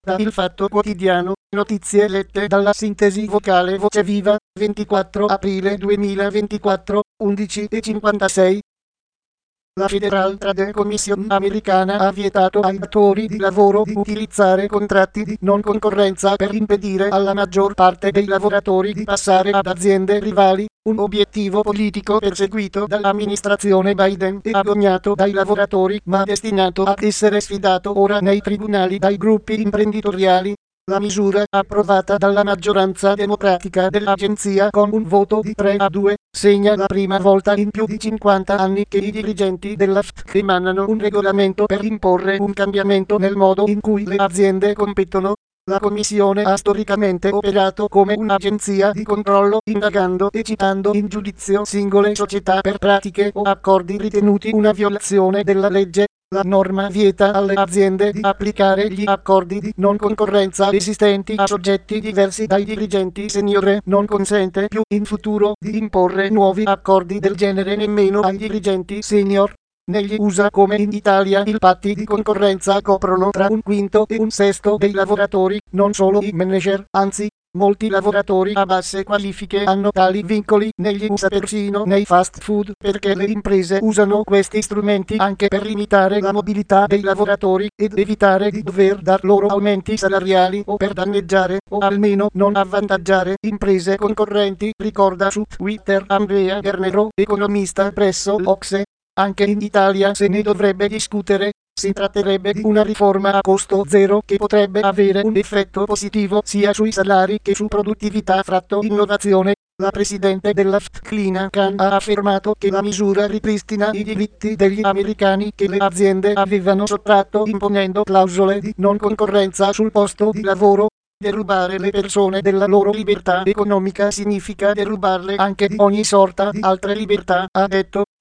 Da Il Fatto Quotidiano, notizie lette dalla sintesi vocale Voce Viva, 24 aprile 2024, 11:56. La Federal Trade Commission americana ha vietato ai datori di lavoro di utilizzare contratti di non concorrenza per impedire alla maggior parte dei lavoratori di passare ad aziende rivali, un obiettivo politico perseguito dall'amministrazione Biden e agognato dai lavoratori, ma destinato ad essere sfidato ora nei tribunali dai gruppi imprenditoriali. La misura, approvata dalla maggioranza democratica dell'agenzia con un voto di 3-2, segna la prima volta in più di 50 anni che i dirigenti della FTC emanano un regolamento per imporre un cambiamento nel modo in cui le aziende competono. La Commissione ha storicamente operato come un'agenzia di controllo, indagando e citando in giudizio singole società per pratiche o accordi ritenuti una violazione della legge. La norma vieta alle aziende di applicare gli accordi di non concorrenza esistenti a soggetti diversi dai dirigenti senior, non consente più in futuro di imporre nuovi accordi del genere nemmeno ai dirigenti senior. Negli USA come in Italia i patti di concorrenza coprono tra un quinto e un sesto dei lavoratori, non solo i manager, anzi, molti lavoratori a basse qualifiche hanno tali vincoli negli USA persino nei fast food perché le imprese usano questi strumenti anche per limitare la mobilità dei lavoratori ed evitare di dover dar loro aumenti salariali o per danneggiare o almeno non avvantaggiare imprese concorrenti, ricorda su Twitter Andrea Gernero, economista presso l'OCSE. Anche in Italia se ne dovrebbe discutere. Si tratterebbe di una riforma a costo zero che potrebbe avere un effetto positivo sia sui salari che su produttività fratto innovazione. La presidente della FTC Lina Khan ha affermato che la misura ripristina i diritti degli americani che le aziende avevano sottratto imponendo clausole di non concorrenza sul posto di lavoro. Derubare le persone della loro libertà economica significa derubarle anche di ogni sorta di altre libertà, ha detto.